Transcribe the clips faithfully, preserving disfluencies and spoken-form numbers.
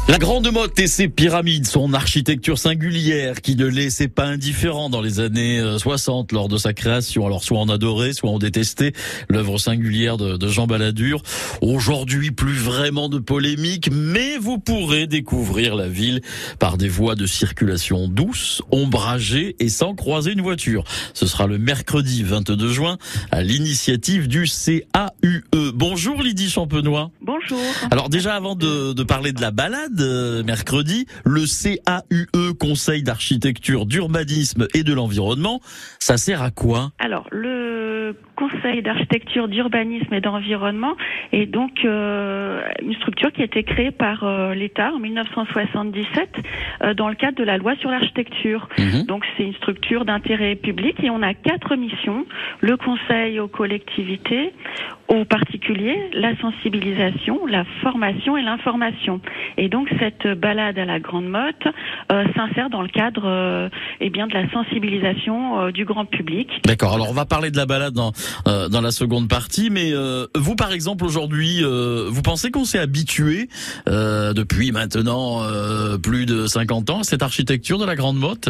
La Grande Motte et ses pyramides, son architecture singulière qui ne laissait pas indifférent dans les années soixante lors de sa création. Alors soit on adorait, soit on détestait l'œuvre singulière de, de Jean Balladur. Aujourd'hui, plus vraiment de polémique, mais vous pourrez découvrir la ville par des voies de circulation douces, ombragées et sans croiser une voiture. Ce sera le mercredi vingt-deux juin à l'initiative du C A U E. Bonjour Lydie Champenois. Bonjour. Alors déjà avant de, de parler de la balade, Euh, mercredi, le C A U E, Conseil d'architecture, d'urbanisme et de l'environnement, ça sert à quoi? Alors, le Conseil d'architecture, d'urbanisme et d'environnement est donc euh, une structure qui a été créée par euh, l'État en mille neuf cent soixante-dix-sept euh, dans le cadre de la loi sur l'architecture. Mmh. Donc, c'est une structure d'intérêt public et on a quatre missions. Le conseil aux collectivités, aux particuliers, la sensibilisation, la formation et l'information. Et donc cette balade à la Grande Motte euh, s'insère dans le cadre euh, eh bien de la sensibilisation euh, du grand public. D'accord. Alors on va parler de la balade dans euh, dans la seconde partie, mais euh, vous par exemple aujourd'hui, euh, vous pensez qu'on s'est habitué euh, depuis maintenant euh, plus de cinquante ans à cette architecture de la Grande Motte?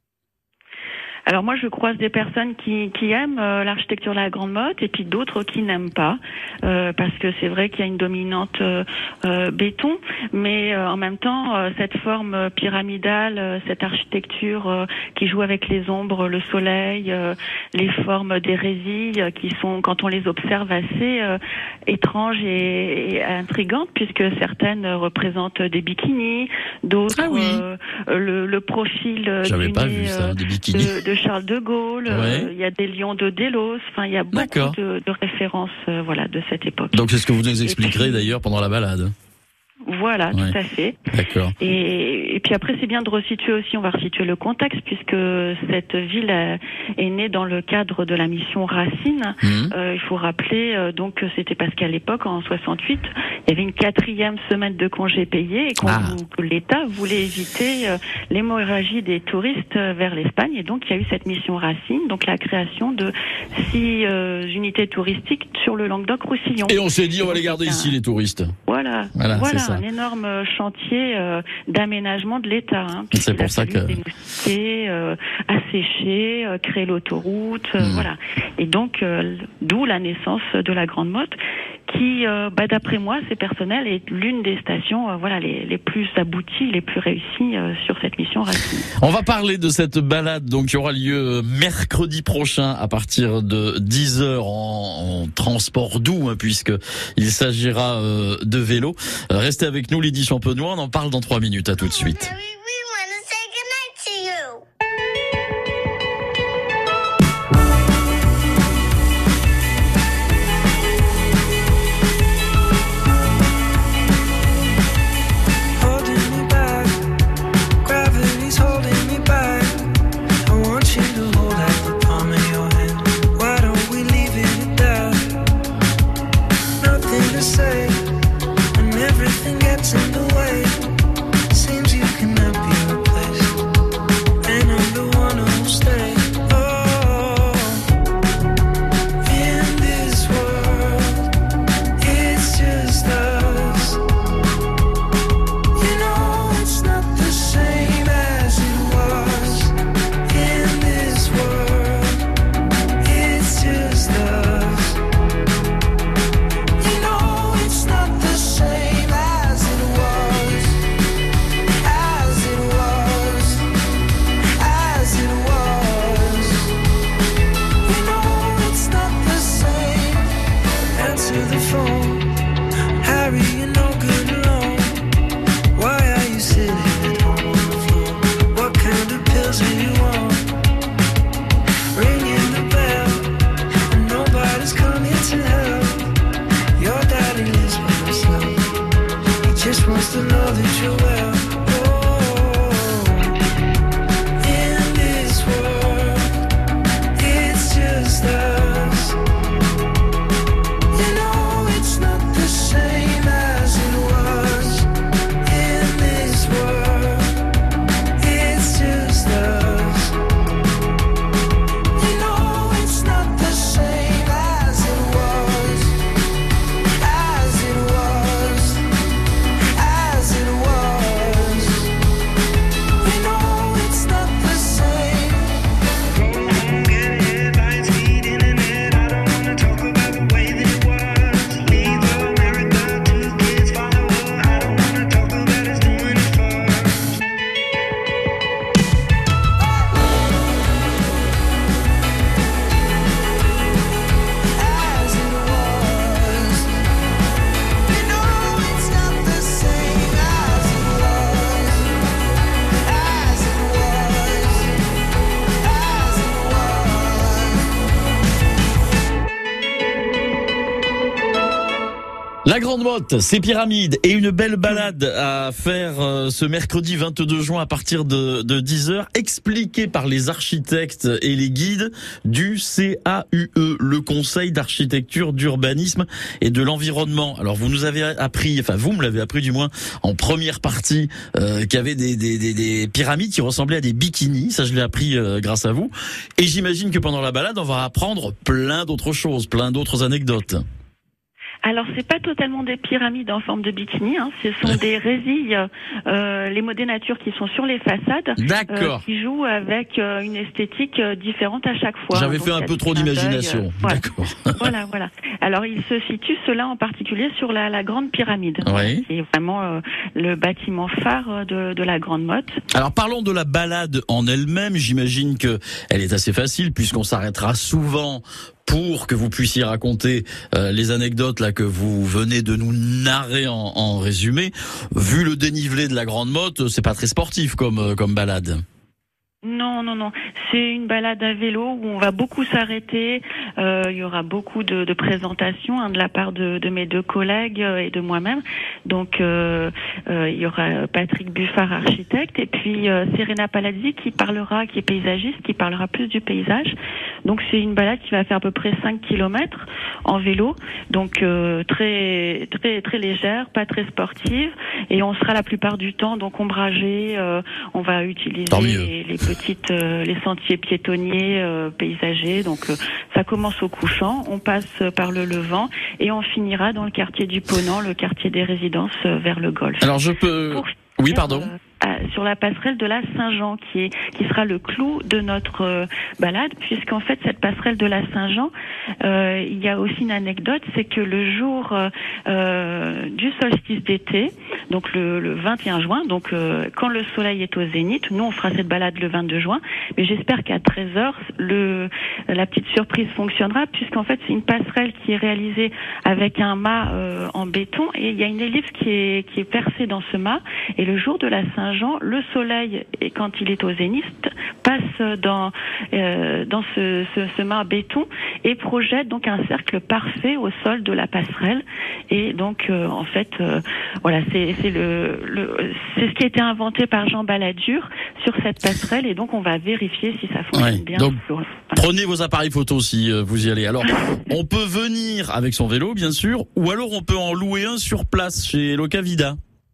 Alors moi, je croise des personnes qui, qui aiment euh, l'architecture de la Grande Motte et puis d'autres qui n'aiment pas, euh, parce que c'est vrai qu'il y a une dominante euh, euh, béton, mais euh, en même temps, euh, cette forme pyramidale, euh, cette architecture euh, qui joue avec les ombres, le soleil, euh, les formes des résilles euh, qui sont, quand on les observe, assez euh, étranges et, et intrigantes, puisque certaines représentent des bikinis, d'autres ah oui. euh, le, le profil J'avais du pas nez, vu ça, des bikinis. De, de Charles de Gaulle, il ouais. euh, y a des lions de Délos, enfin il y a beaucoup de, de références euh, voilà, de cette époque. Donc c'est ce que vous nous expliquerez puis, d'ailleurs pendant la balade. Voilà, ouais. Tout à fait. D'accord. Et, et puis après, c'est bien de resituer aussi, on va resituer le contexte, puisque cette ville est née dans le cadre de la mission Racine. Mmh. Euh, il faut rappeler euh, donc que c'était parce qu'à l'époque, en soixante-huit, il y avait une quatrième semaine de congés payés et qu'on, ah. que l'État voulait éviter euh, l'hémorragie des touristes vers l'Espagne. Et donc, il y a eu cette mission Racine, donc la création de six euh, unités touristiques sur le Languedoc-Roussillon. Et on s'est dit, on va les garder ici, les touristes. Voilà, voilà, voilà un énorme chantier euh, d'aménagement de l'État. Hein, c'est pour ça que... Des moustiquaires, euh, assécher, euh, créer l'autoroute, euh, mmh. voilà. Et donc, euh, d'où la naissance de la Grande Motte, qui, euh, bah, d'après moi, c'est personnel, est l'une des stations, euh, voilà, les, les plus abouties, les plus réussies euh, sur cette mission Racine. On va parler de cette balade, donc, qui aura lieu mercredi prochain à partir de dix heures en, en transport doux, hein, puisque il s'agira euh, de vélo. Euh, restez avec nous, Lydie Champenois, on en parle dans trois minutes. À tout de suite. As it was Grande Motte, c'est Pyramides et une belle balade à faire euh, ce mercredi vingt-deux juin à partir de, de dix heures, expliquée par les architectes et les guides du C A U E, le Conseil d'architecture, d'urbanisme et de l'environnement. Alors vous nous avez appris, enfin vous me l'avez appris du moins en première partie, euh, qu'il y avait des, des, des, des pyramides qui ressemblaient à des bikinis, ça je l'ai appris euh, grâce à vous. Et j'imagine que pendant la balade, on va apprendre plein d'autres choses, plein d'autres anecdotes. Alors, c'est pas totalement des pyramides en forme de bikini, hein. Ce sont des résilles, euh, les modèles nature qui sont sur les façades, D'accord. Euh, qui jouent avec euh, une esthétique euh, différente à chaque fois. J'avais Donc, fait un peu trop d'imagination. Euh, voilà. D'accord. voilà, voilà. Alors, il se situe, cela en particulier, sur la, la Grande Pyramide, oui. qui est vraiment euh, le bâtiment phare de, de la Grande Motte. Alors, parlons de la balade en elle-même. J'imagine que elle est assez facile puisqu'on s'arrêtera souvent pour que vous puissiez raconter euh, les anecdotes là que vous venez de nous narrer en, en résumé. Vu le dénivelé de la Grande Motte, c'est pas très sportif comme euh, comme balade. Non, non, non. C'est une balade à vélo où on va beaucoup s'arrêter. Euh, il y aura beaucoup de, de présentations hein, de la part de, de mes deux collègues euh, et de moi-même. Donc, euh, euh, il y aura Patrick Buffard, architecte, et puis euh, Serena Palazzi qui parlera, qui est paysagiste, qui parlera plus du paysage. Donc, c'est une balade qui va faire à peu près cinq kilomètres en vélo. Donc, euh, très, très, très légère, pas très sportive. Et on sera la plupart du temps donc ombragé. Euh, on va utiliser les, les petites, euh, les sentiers piétonniers, euh, paysagers. Donc, euh, ça commence au couchant, on passe par le levant et on finira dans le quartier du Ponant, le quartier des résidences, euh, vers le golfe. Alors, je peux... Pour oui, pardon. Euh, sur la passerelle de la Saint-Jean, qui est qui sera le clou de notre euh, balade, puisqu'en fait cette passerelle de la Saint-Jean, euh, il y a aussi une anecdote, c'est que le jour euh, du solstice d'été, donc le, le vingt et un juin, donc euh, quand le soleil est au zénith, nous on fera cette balade le vingt-deux juin, mais j'espère qu'à treize heures le la petite surprise fonctionnera, puisqu'en fait c'est une passerelle qui est réalisée avec un mât euh, en béton et il y a une ellipse qui est qui est percée dans ce mât, et le jour de la Saint-Jean, le soleil, et quand il est au zénith, passe dans euh, dans ce, ce, ce mât béton et projette donc un cercle parfait au sol de la passerelle. Et donc euh, en fait, euh, voilà, c'est c'est le, le c'est ce qui a été inventé par Jean Balladur sur cette passerelle, et donc on va vérifier si ça fonctionne ouais, bien. Donc, voilà. Prenez vos appareils photo si euh, vous y allez. Alors, on peut venir avec son vélo, bien sûr, ou alors on peut en louer un sur place chez Locavida.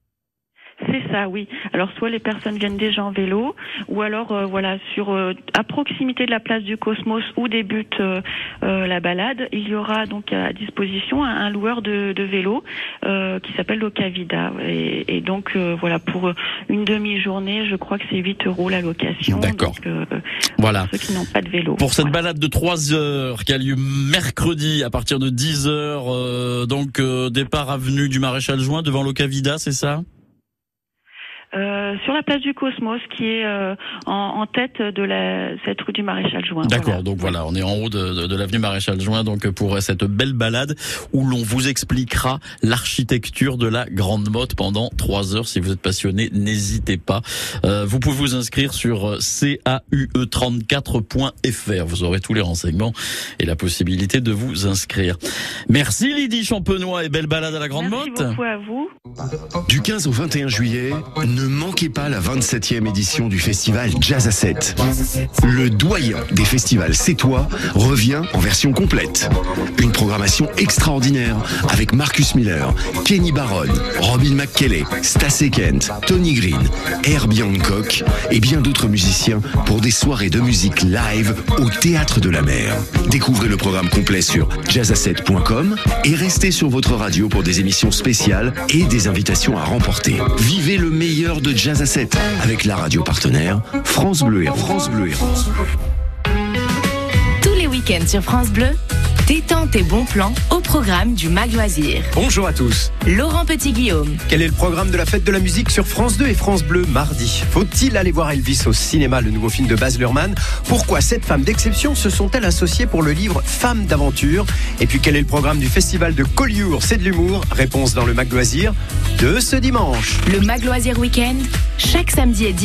C'est ça, oui. Alors soit les personnes viennent déjà en vélo, ou alors euh, voilà, sur euh, à proximité de la place du Cosmos où débute euh, euh, la balade, il y aura donc à disposition un, un loueur de, de vélo euh, qui s'appelle Locavida, et, et donc euh, voilà, pour une demi-journée, je crois que c'est huit euros la location. D'accord. Donc, euh, voilà. Pour ceux qui n'ont pas de vélo. Pour cette voilà. balade de trois heures qui a lieu mercredi à partir de dix heures, euh, donc euh, départ avenue du Maréchal Juin devant Locavida, c'est ça? Euh, sur la place du Cosmos, qui est euh, en, en tête de la, cette rue du Maréchal Juin. D'accord, voilà. donc voilà, on est en haut de, de, de l'avenue Maréchal Juin, donc pour cette belle balade où l'on vous expliquera l'architecture de la Grande Motte pendant trois heures. Si vous êtes passionné, n'hésitez pas. Euh, vous pouvez vous inscrire sur C A U E trente-quatre point F R. Vous aurez tous les renseignements et la possibilité de vous inscrire. Merci Lydie Champenois et belle balade à la Grande Merci Motte. Merci beaucoup à vous. Du quinze au vingt et un juillet, ne manquez pas la vingt-septième édition du festival Jazz à sept. Le doyen des festivals C'est Toi revient en version complète. Une programmation extraordinaire avec Marcus Miller, Kenny Barron, Robin McKelley, Stacey Kent, Tony Green, Herbie Hancock et bien d'autres musiciens pour des soirées de musique live au Théâtre de la Mer. Découvrez le programme complet sur jazz à sept point com et restez sur votre radio pour des émissions spéciales et des invitations à remporter. Vivez le meilleur de Jazz à sept avec la radio partenaire France Bleu et France Bleu et France Bleu. Tous les week-ends sur France Bleu, détente et bons plans au programme du Mag Loisir. Bonjour à tous. Laurent Petit-Guillaume. Quel est le programme de la fête de la musique sur France deux et France Bleu mardi? Faut-il aller voir Elvis au cinéma, le nouveau film de Baz Luhrmann? Pourquoi sept femmes d'exception se sont-elles associées pour le livre Femmes d'aventure? Et puis quel est le programme du festival de Collioure? C'est de l'humour. Réponse dans le Mag Loisir de ce dimanche. Le Mag Loisir Week-end, chaque samedi et